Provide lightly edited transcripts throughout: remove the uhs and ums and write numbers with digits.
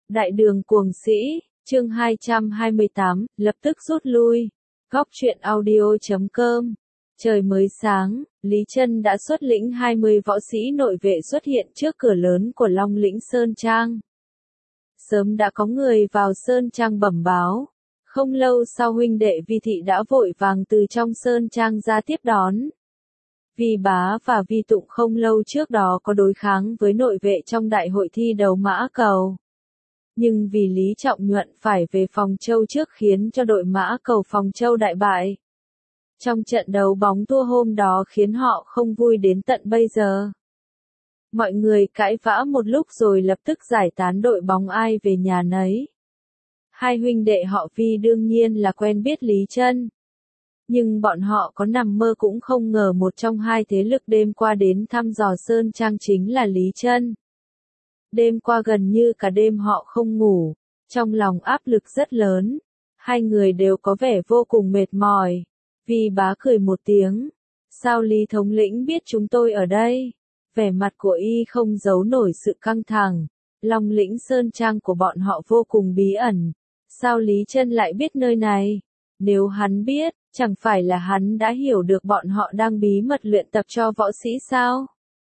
Đại đường cuồng sĩ, chương 228, lập tức rút lui. Góc truyện audio.com. Trời mới sáng, Lý Chân đã xuất lĩnh 20 võ sĩ nội vệ xuất hiện trước cửa lớn của Long Lĩnh Sơn Trang. Sớm đã có người vào Sơn Trang bẩm báo. Không lâu sau huynh đệ Vi Thị đã vội vàng từ trong Sơn Trang ra tiếp đón. Vi Bá và Vi Tụng không lâu trước đó có đối kháng với nội vệ trong đại hội thi đấu Mã Cầu. Nhưng vì Lý Trọng Nhuận phải về Phòng Châu trước khiến cho đội Mã Cầu Phòng Châu đại bại. Trong trận đấu bóng tua hôm đó khiến họ không vui đến tận bây giờ. Mọi người cãi vã một lúc rồi lập tức giải tán đội bóng ai về nhà nấy. Hai huynh đệ họ Vi đương nhiên là quen biết Lý Chân. Nhưng bọn họ có nằm mơ cũng không ngờ một trong hai thế lực đêm qua đến thăm dò Sơn Trang chính là Lý Chân. Đêm qua gần như cả đêm họ không ngủ, trong lòng áp lực rất lớn. Hai người đều có vẻ vô cùng mệt mỏi. Vi Bá cười một tiếng. Sao Lý thống lĩnh biết chúng tôi ở đây? Vẻ mặt của y không giấu nổi sự căng thẳng. Long Lĩnh Sơn Trang của bọn họ vô cùng bí ẩn. Sao Lý Chân lại biết nơi này? Nếu hắn biết, chẳng phải là hắn đã hiểu được bọn họ đang bí mật luyện tập cho võ sĩ sao?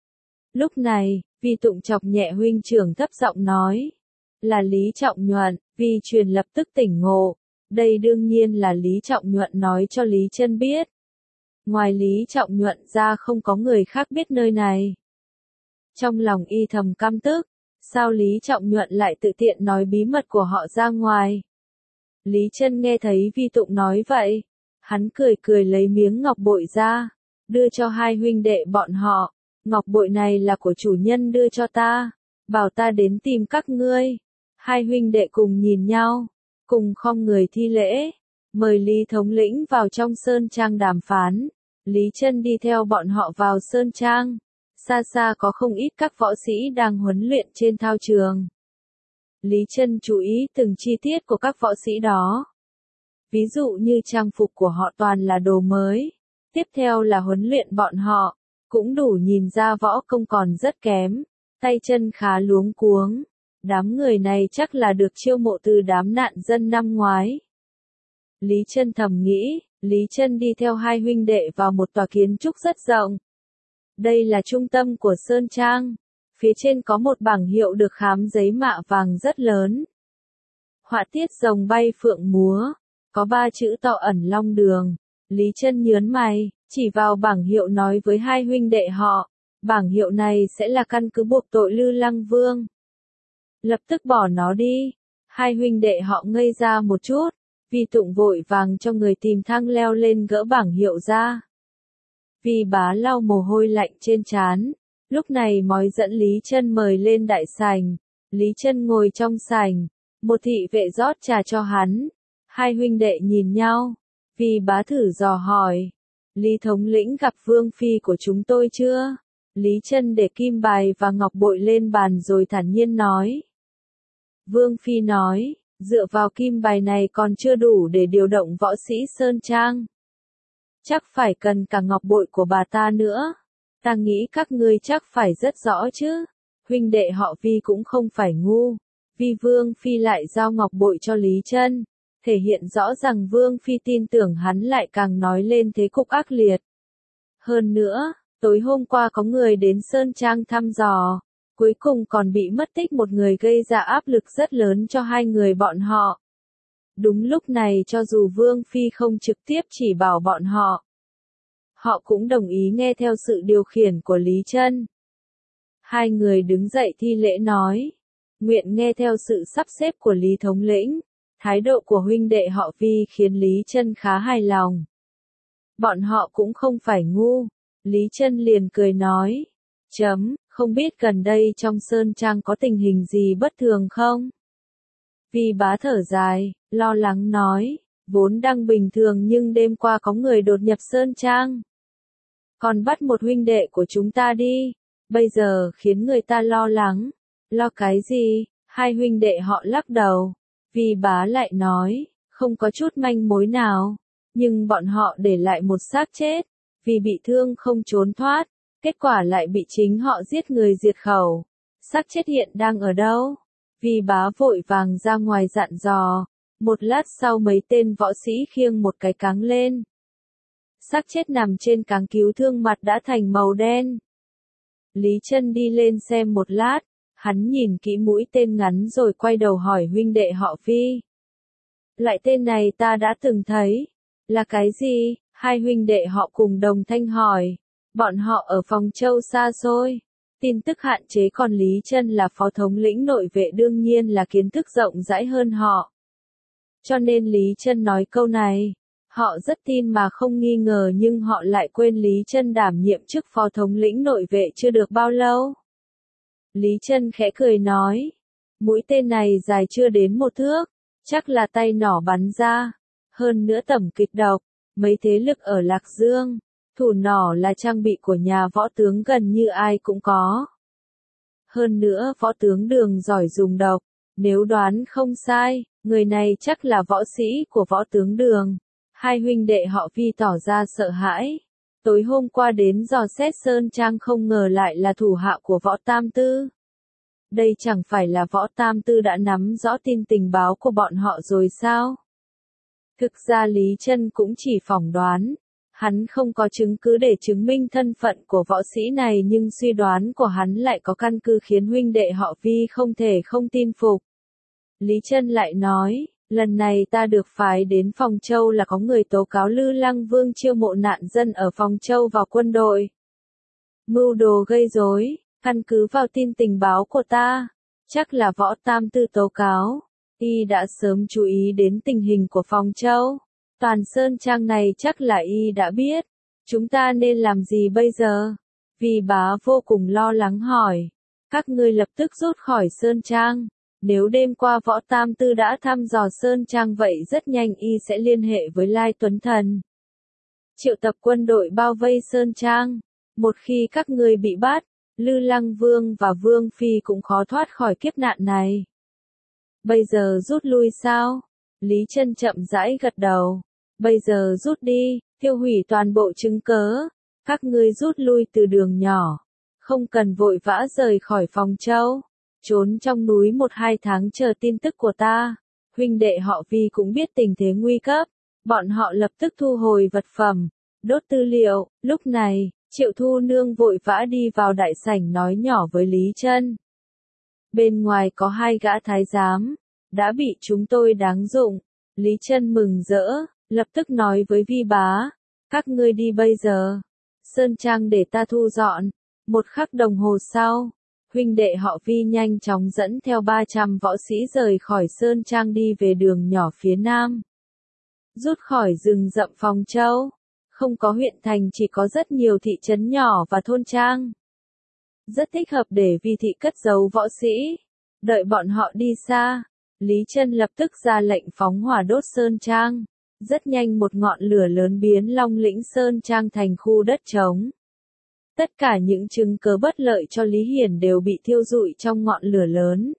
Lúc này, Vi Tụng chọc nhẹ huynh trưởng thấp giọng nói. Là Lý Trọng Nhuận. Vi Truyền lập tức tỉnh ngộ. Đây đương nhiên là Lý Trọng Nhuận nói cho Lý Chân biết. Ngoài Lý Trọng Nhuận ra không có người khác biết nơi này. Trong lòng y thầm căm tức. Sao Lý Trọng Nhuận lại tự tiện nói bí mật của họ ra ngoài? Lý Chân nghe thấy Vi Tụng nói vậy. Hắn cười cười lấy miếng ngọc bội ra. Đưa cho hai huynh đệ bọn họ. Ngọc bội này là của chủ nhân đưa cho ta. Bảo ta đến tìm các ngươi. Hai huynh đệ cùng nhìn nhau. Cùng khom người thi lễ. Mời Lý thống lĩnh vào trong Sơn Trang đàm phán. Lý Chân đi theo bọn họ vào Sơn Trang. Xa xa có không ít các võ sĩ đang huấn luyện trên thao trường. Lý Chân chú ý từng chi tiết của các võ sĩ đó. Ví dụ như trang phục của họ toàn là đồ mới. Tiếp theo là huấn luyện bọn họ. Cũng đủ nhìn ra võ công còn rất kém. Tay chân khá luống cuống. Đám người này chắc là được chiêu mộ từ đám nạn dân năm ngoái. Lý Chân thầm nghĩ. Lý Chân đi theo hai huynh đệ vào một tòa kiến trúc rất rộng. Đây là trung tâm của Sơn Trang. Phía trên có một bảng hiệu được khám giấy mạ vàng rất lớn. Họa tiết rồng bay phượng múa. Có 3 chữ to ẩn long đường. Lý Chân nhớn mày, chỉ vào bảng hiệu nói với hai huynh đệ họ. Bảng hiệu này sẽ là căn cứ buộc tội Lư Lăng Vương. Lập tức bỏ nó đi. Hai huynh đệ họ ngây ra một chút. Vi Tụng vội vàng cho người tìm thang leo lên gỡ bảng hiệu ra. Vi Bá lau mồ hôi lạnh trên trán. Lúc này mói dẫn Lý Chân mời lên đại sảnh. Lý Chân ngồi trong sảnh. Một thị vệ rót trà cho hắn. Hai huynh đệ nhìn nhau. Vi Bá thử dò hỏi. Lý thống lĩnh gặp Vương Phi của chúng tôi chưa? Lý Chân để kim bài và ngọc bội lên bàn rồi thản nhiên nói. Vương Phi nói, dựa vào kim bài này còn chưa đủ để điều động võ sĩ Sơn Trang. Chắc phải cần cả ngọc bội của bà ta nữa. Ta nghĩ các ngươi chắc phải rất rõ chứ. Huynh đệ họ Vi cũng không phải ngu. Vi Vương Phi lại giao ngọc bội cho Lý Chân. Thể hiện rõ rằng Vương Phi tin tưởng hắn lại càng nói lên thế cục ác liệt. Hơn nữa, tối hôm qua có người đến Sơn Trang thăm dò. Cuối cùng còn bị mất tích một người gây ra áp lực rất lớn cho hai người bọn họ. Đúng lúc này cho dù Vương Phi không trực tiếp chỉ bảo bọn họ. Họ cũng đồng ý nghe theo sự điều khiển của Lý Chân. Hai người đứng dậy thi lễ nói. Nguyện nghe theo sự sắp xếp của Lý thống lĩnh. Thái độ của huynh đệ họ Vi khiến Lý Chân khá hài lòng. Bọn họ cũng không phải ngu. Lý Chân liền cười nói. Không biết gần đây trong Sơn Trang có tình hình gì bất thường không? Vi Bá thở dài, lo lắng nói. Vốn đang bình thường nhưng đêm qua có người đột nhập Sơn Trang. Còn bắt một huynh đệ của chúng ta đi. Bây giờ khiến người ta lo lắng. Lo cái gì? Hai huynh đệ họ lắc đầu. Vi Bá lại nói, không có chút manh mối nào. Nhưng bọn họ để lại một xác chết. Vì bị thương không trốn thoát. Kết quả lại bị chính họ giết người diệt khẩu. Xác chết hiện đang ở đâu? Vi bá vội vàng ra ngoài dặn dò, một lát sau mấy tên võ sĩ khiêng một cái cáng lên. Xác chết nằm trên cáng cứu thương mặt đã thành màu đen. Lý Chân đi lên xem một lát, hắn nhìn kỹ mũi tên ngắn rồi quay đầu hỏi huynh đệ họ Vi. Loại tên này ta đã từng thấy. Là cái gì? Hai huynh đệ họ cùng đồng thanh hỏi. Bọn họ ở Phong Châu xa xôi. Tin tức hạn chế, còn Lý Chân là phó thống lĩnh nội vệ đương nhiên là kiến thức rộng rãi hơn họ. Cho nên Lý Chân nói câu này, họ rất tin mà không nghi ngờ, nhưng họ lại quên Lý Chân đảm nhiệm chức phó thống lĩnh nội vệ chưa được bao lâu. Lý Chân khẽ cười nói, mũi tên này dài chưa đến 1 thước, chắc là tay nỏ bắn ra. Hơn nữa tẩm kịch độc, mấy thế lực ở Lạc Dương, thủ nỏ là trang bị của nhà võ tướng gần như ai cũng có. Hơn nữa võ tướng Đường giỏi dùng độc, nếu đoán không sai, người này chắc là võ sĩ của võ tướng Đường. Hai huynh đệ họ Vi tỏ ra sợ hãi. Tối hôm qua đến dò xét Sơn Trang không ngờ lại là thủ hạ của Võ Tam Tư. Đây chẳng phải là Võ Tam Tư đã nắm rõ tin tình báo của bọn họ rồi sao? Thực ra Lý Chân cũng chỉ phỏng đoán. Hắn không có chứng cứ để chứng minh thân phận của võ sĩ này, nhưng suy đoán của hắn lại có căn cứ khiến huynh đệ họ Vi không thể không tin phục. Lý Chân lại nói, lần này ta được phái đến Phong Châu là có người tố cáo Lư Lăng Vương chiêu mộ nạn dân ở Phong Châu vào quân đội. Mưu đồ gây rối, căn cứ vào tin tình báo của ta, chắc là Võ Tam Tư tố cáo. Y đã sớm chú ý đến tình hình của Phong Châu. Toàn Sơn Trang này chắc là y đã biết. Chúng ta nên làm gì bây giờ? Vi bá vô cùng lo lắng hỏi. Các ngươi lập tức rút khỏi Sơn Trang. Nếu đêm qua Võ Tam Tư đã thăm dò Sơn Trang vậy rất nhanh y sẽ liên hệ với Lai Tuấn Thần. Triệu tập quân đội bao vây Sơn Trang. Một khi các ngươi bị bắt, Lư Lăng Vương và Vương Phi cũng khó thoát khỏi kiếp nạn này. Bây giờ rút lui sao? Lý Chân chậm rãi gật đầu. Bây giờ rút đi, tiêu hủy toàn bộ chứng cớ. Các ngươi rút lui từ đường nhỏ. Không cần vội vã rời khỏi Phong Châu. Trốn trong núi 1-2 tháng chờ tin tức của ta. Huynh đệ họ Vi cũng biết tình thế nguy cấp. Bọn họ lập tức thu hồi vật phẩm, đốt tư liệu. Lúc này, Triệu Thu Nương vội vã đi vào đại sảnh nói nhỏ với Lý Chân. Bên ngoài có 2 gã thái giám, đã bị chúng tôi đáng dụng. Lý Chân mừng rỡ, lập tức nói với Vi bá, các ngươi đi bây giờ. Sơn Trang để ta thu dọn. 1 khắc đồng hồ sau, huynh đệ họ Vi nhanh chóng dẫn theo 300 võ sĩ rời khỏi Sơn Trang đi về đường nhỏ phía nam. Rút khỏi rừng rậm Phong Châu. Không có huyện thành, chỉ có rất nhiều thị trấn nhỏ và thôn trang. Rất thích hợp để Vi thị cất giấu võ sĩ. Đợi bọn họ đi xa, Lý Chân lập tức ra lệnh phóng hỏa đốt Sơn Trang. Rất nhanh một ngọn lửa lớn biến Long Lĩnh Sơn Trang thành khu đất trống. Tất cả những chứng cớ bất lợi cho Lý Hiển đều bị thiêu rụi trong ngọn lửa lớn.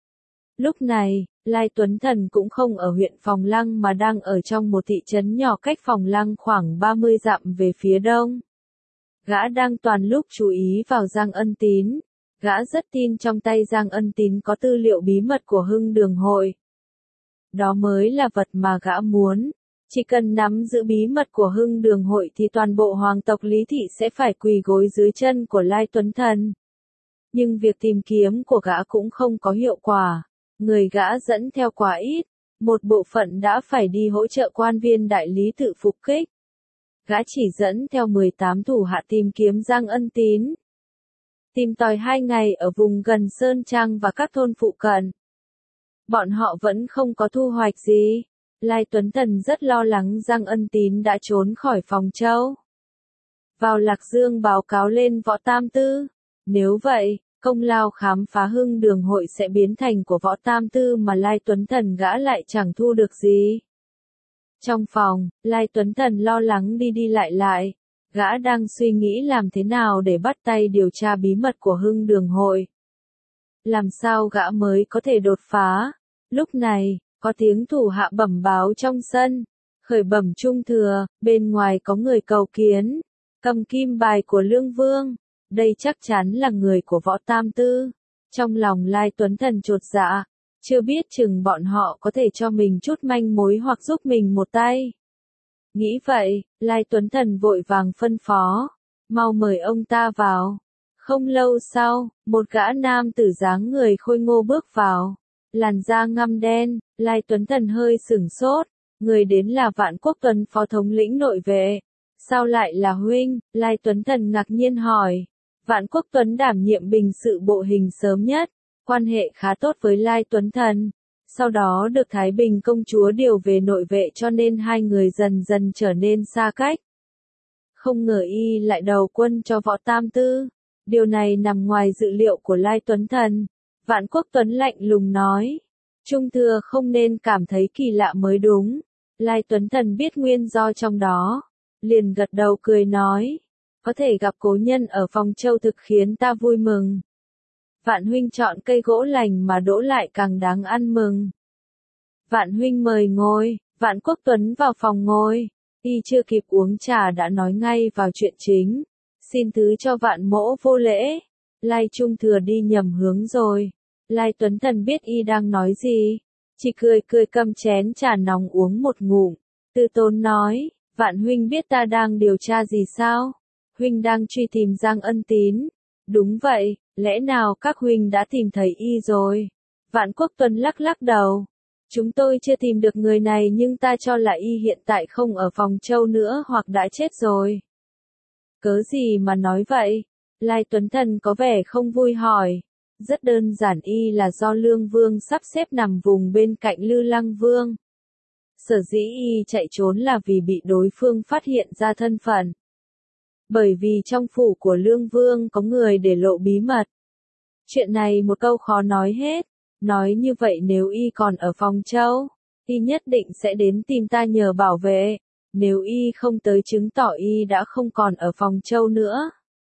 Lúc này, Lai Tuấn Thần cũng không ở huyện Phòng Lăng mà đang ở trong một thị trấn nhỏ cách Phòng Lăng khoảng 30 dặm về phía đông. Gã đang toàn lúc chú ý vào Giang Ân Tín. Gã rất tin trong tay Giang Ân Tín có tư liệu bí mật của Hưng Đường Hội. Đó mới là vật mà gã muốn. Chỉ cần nắm giữ bí mật của Hưng Đường Hội thì toàn bộ hoàng tộc Lý Thị sẽ phải quỳ gối dưới chân của Lai Tuấn Thần. Nhưng việc tìm kiếm của gã cũng không có hiệu quả. Người gã dẫn theo quá ít. Một bộ phận đã phải đi hỗ trợ quan viên đại lý tự phục kích. Gã chỉ dẫn theo 18 thủ hạ tìm kiếm Giang Ân Tín. Tìm tòi 2 ngày ở vùng gần Sơn Trang và các thôn phụ cận. Bọn họ vẫn không có thu hoạch gì. Lai Tuấn Thần rất lo lắng Giang Ân Tín đã trốn khỏi Phong Châu. Vào Lạc Dương báo cáo lên Võ Tam Tư. Nếu vậy, công lao khám phá Hưng Đường Hội sẽ biến thành của Võ Tam Tư mà Lai Tuấn Thần gã lại chẳng thu được gì. Trong phòng, Lai Tuấn Thần lo lắng đi đi lại. Gã đang suy nghĩ làm thế nào để bắt tay điều tra bí mật của Hưng Đường Hội. Làm sao gã mới có thể đột phá. Lúc này, có tiếng thủ hạ bẩm báo trong sân. Khởi bẩm trung thừa, bên ngoài có người cầu kiến. Cầm kim bài của Lương Vương. Đây chắc chắn là người của Võ Tam Tư. Trong lòng Lai Tuấn Thần chột dạ, chưa biết chừng bọn họ có thể cho mình chút manh mối hoặc giúp mình một tay. Nghĩ vậy, Lai Tuấn Thần vội vàng phân phó, mau mời ông ta vào. Không lâu sau, một gã nam tử dáng người khôi ngô bước vào, làn da ngăm đen. Lai Tuấn Thần hơi sửng sốt, người đến là Vạn Quốc Tuấn, phó thống lĩnh nội vệ. Sao lại là huynh? Lai Tuấn Thần ngạc nhiên hỏi. Vạn Quốc Tuấn đảm nhiệm bình sự bộ hình sớm nhất, quan hệ khá tốt với Lai Tuấn Thần. Sau đó được Thái Bình công chúa điều về nội vệ, cho nên hai người dần dần trở nên xa cách. Không ngờ y lại đầu quân cho Võ Tam Tư. Điều này nằm ngoài dự liệu của Lai Tuấn Thần. Vạn Quốc Tuấn lạnh lùng nói. Trung thừa không nên cảm thấy kỳ lạ mới đúng. Lai Tuấn Thần biết nguyên do trong đó, liền gật đầu cười nói. Có thể gặp cố nhân ở Phong Châu thực khiến ta vui mừng. Vạn huynh chọn cây gỗ lành mà đỗ lại càng đáng ăn mừng. Vạn huynh mời ngồi. Vạn Quốc Tuấn vào phòng ngồi. Y chưa kịp uống trà đã nói ngay vào chuyện chính. Xin thứ cho Vạn mỗ vô lễ. Lai Trung thừa đi nhầm hướng rồi. Lai Tuấn Thần biết y đang nói gì, chỉ cười cười cầm chén trà nóng uống một ngụm. Từ tốn nói, Vạn huynh biết ta đang điều tra gì sao? Huynh đang truy tìm Giang Ân Tín. Đúng vậy, lẽ nào các huynh đã tìm thấy y rồi? Vạn Quốc Tuấn lắc lắc đầu. Chúng tôi chưa tìm được người này, nhưng ta cho là y hiện tại không ở Phong Châu nữa hoặc đã chết rồi. Cớ gì mà nói vậy? Lai Tuấn Thần có vẻ không vui hỏi. Rất đơn giản, y là do Lương Vương sắp xếp nằm vùng bên cạnh Lư Lăng Vương. Sở dĩ y chạy trốn là vì bị đối phương phát hiện ra thân phận. Bởi vì trong phủ của Lương Vương có người để lộ bí mật. Chuyện này một câu khó nói hết. Nói như vậy nếu y còn ở Phong Châu, y nhất định sẽ đến tìm ta nhờ bảo vệ. Nếu y không tới chứng tỏ y đã không còn ở Phong Châu nữa,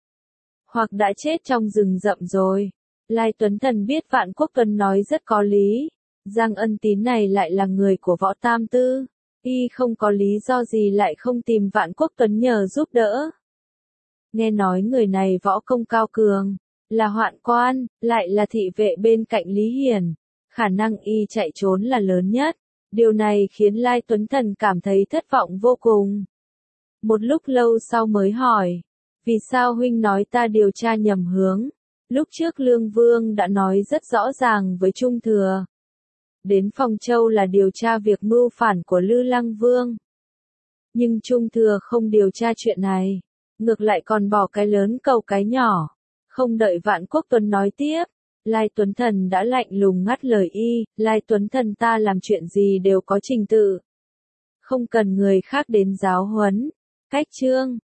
hoặc đã chết trong rừng rậm rồi. Lai Tuấn Thần biết Vạn Quốc Tuấn nói rất có lý. Giang Ân Tín này lại là người của Võ Tam Tư. Y không có lý do gì lại không tìm Vạn Quốc Tuấn nhờ giúp đỡ. Nghe nói người này võ công cao cường, là hoạn quan, lại là thị vệ bên cạnh Lý Hiển. Khả năng y chạy trốn là lớn nhất. Điều này khiến Lai Tuấn Thần cảm thấy thất vọng vô cùng. Một lúc lâu sau mới hỏi. Vì sao huynh nói ta điều tra nhầm hướng? Lúc trước Lương Vương đã nói rất rõ ràng với Trung thừa. Đến Phong Châu là điều tra việc mưu phản của Lư Lăng Vương. Nhưng Trung thừa không điều tra chuyện này. Ngược lại còn bỏ cái lớn cầu cái nhỏ. Không đợi Vạn Quốc Tuấn nói tiếp, Lai Tuấn Thần đã lạnh lùng ngắt lời y. Lai Tuấn Thần, ta làm chuyện gì đều có trình tự. Không cần người khác đến giáo huấn. Cách chương